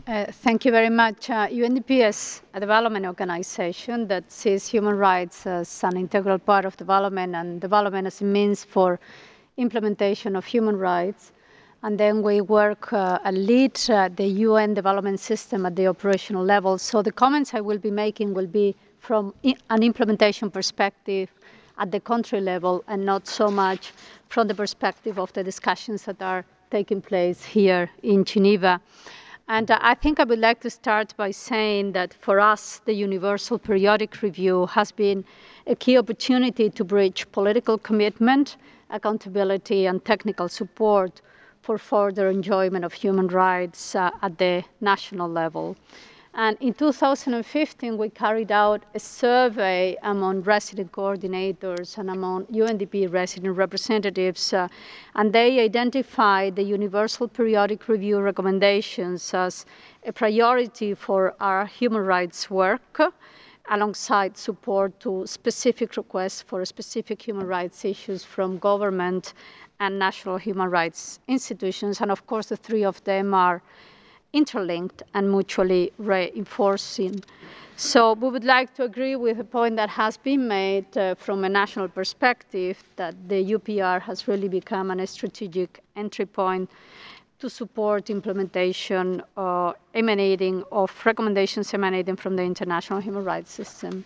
Thank you very much. UNDP is a development organization that sees human rights as an integral part of development and development as a means for implementation of human rights. And then we work and lead the UN development system at the operational level. So the comments I will be making will be from an implementation perspective at the country level and not so much from the perspective of the discussions that are taking place here in Geneva. And I think I would like to start by saying that for us, the Universal Periodic Review has been a key opportunity to bridge political commitment, accountability, and technical support for further enjoyment of human rights at the national level. And in 2015, we carried out a survey among resident coordinators and among UNDP resident representatives, and they identified the Universal Periodic Review recommendations as a priority for our human rights work, alongside support to specific requests for specific human rights issues from government and national human rights institutions. And of course, the three of them are interlinked and mutually reinforcing. So we would like to agree with the point that has been made from a national perspective that the UPR has really become a strategic entry point to support implementation of recommendations emanating from the international human rights system.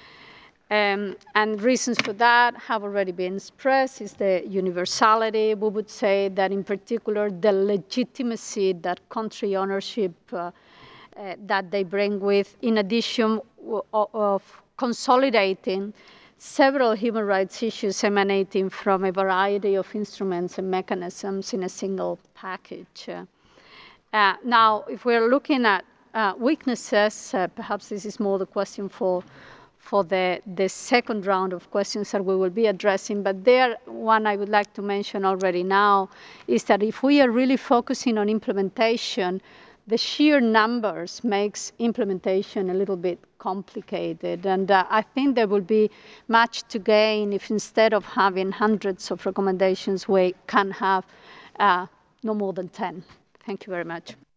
And reasons for that have already been expressed. Is the universality. We would say that in particular, the legitimacy that country ownership that they bring with, in addition of consolidating several human rights issues emanating from a variety of instruments and mechanisms in a single package. Now, if we're looking at weaknesses, perhaps this is more the question for the second round of questions that we will be addressing. But there, one I would like to mention already now is that if we are really focusing on implementation, the sheer numbers makes implementation a little bit complicated. And I think there will be much to gain if instead of having hundreds of recommendations, we can have no more than 10. Thank you very much.